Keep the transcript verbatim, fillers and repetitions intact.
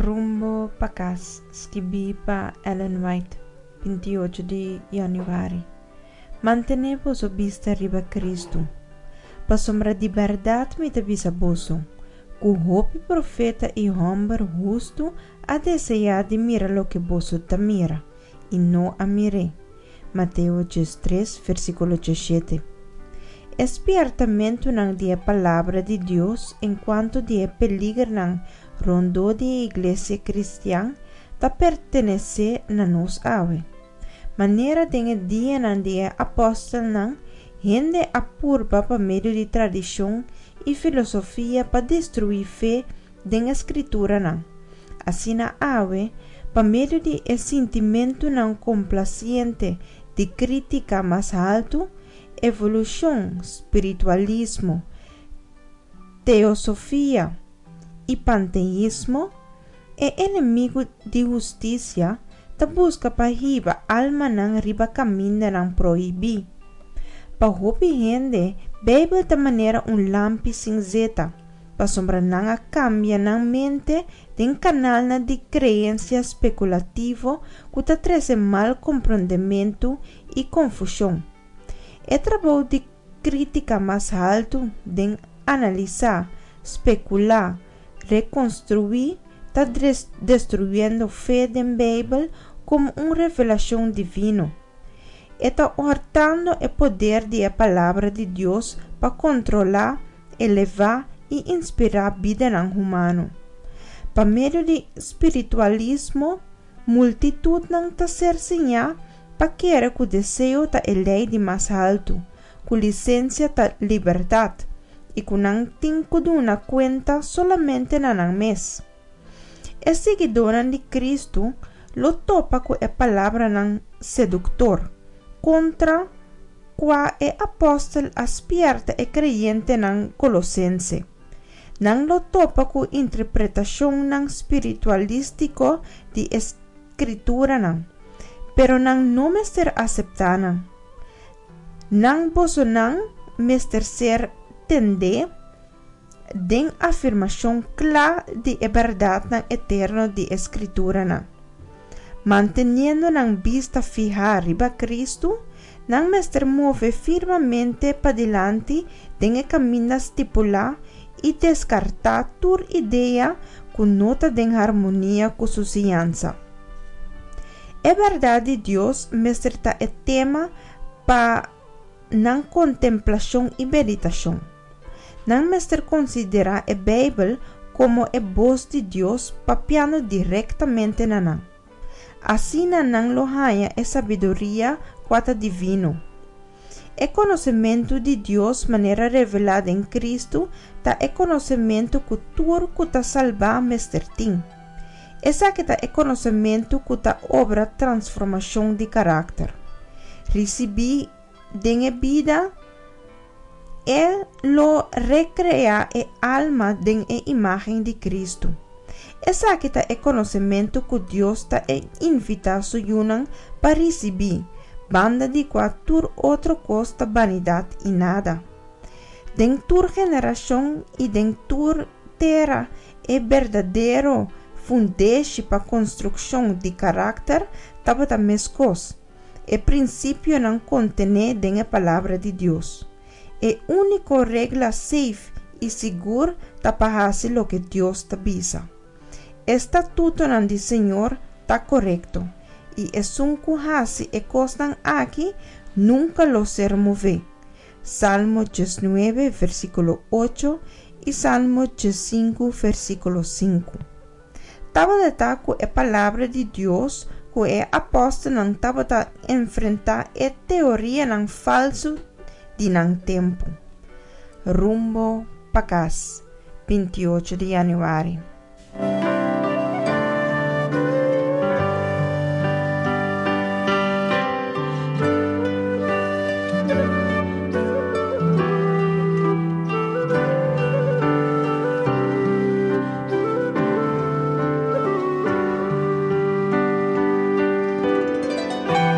Rumbo para casa, escrevi para Ellen White, vinte e oito de januário. Mantenemos a vista riba Cristo. Para sombra de verdade me te visa boso. Com o profeta e homem justo a desejar de mirar lo que boso te mira, e não a mire. Mateus três, versículo dezessete. Espiertamente não dia palavra de Deus enquanto dia peligro não rondo de igreja cristiana ta pertenece na nos ave. Maneira de dia não dia apóstolo não rende a purba para meio de tradição e filosofia para destruir fé da escritura não. Assim na ave, para meio de sentimento não complaciente de crítica mais alto, evolução, espiritualismo, teosofia e panteísmo, é inimigo de justiça, ta busca para riba alma não riba caminho não proibir. Para hobby gente, Bíblia de maneira um lampi cinzenta, para sombra não a cambia na mente de um canal na de crença especulativo que ta traz mal compreendimento e confusão. É trabalho de crítica mais alto de analisar, especular, reconstruir, está destruindo a fé da Bíblia como uma revelação divina. Está hortando o poder da palavra de Deus para controlar, elevar e inspirar a vida humana. Para meio de espiritualismo, multitud não está ser senhal para querer que o desejo está lei de mais alto, com licença da liberdade, e que não tem que dar conta somente na não mês. É seguidora de Cristo, lo topa com a palavra não sedutor, contra qua é apóstolo aspierta e creyente não colossense. Não lo topa com interpretação não espiritualístico de escritura não. Pero nang no mester aceptanan. Nang boso nang mester ser tende den afirmação clara de verdade nang eterno de escritura nang. Manteniendo nang vista fija arriba Cristo, nang mester move firmemente para delante den e camina estipular e descartar tur ideia com nota den harmonia com sua ciência. É verdade, Deus mestra é tema para não contemplação e meditação. Não mestra considera a Bíblia como a voz de Deus papiando diretamente na não. Assim não lo haya a sabedoria quata divino. É conhecimento de Deus maneira revelada em Cristo ta é conhecimento que tudo que ta salva mestra tem. Essa que é conhecimento que ta obra transformação de caráter. Recebi de vida é lo recrear a alma de a imagem de Cristo. Essa que é conhecimento que Deus ta invita a su yunan para receber, banda de qualquer outra costa vanidade e nada. Dentro geração e dentro terra é verdadeiro fundeixe para construção de caráter estava da mescos. E princípio não contém a palavra de Deus. É única regra safe e segura para fazer o que Deus te avisa. Estatuto não do Senhor está correto. E é um que hace e costan aqui nunca lo ser mover. Salmo dezenove, versículo oito e Salmo cinco, versículo cinco. Estava de taco a palavra de Deus que é apóstolo não estava a enfrentar a teoria não falso de não tempo. Rumbo para casa, vinte e oito de januário.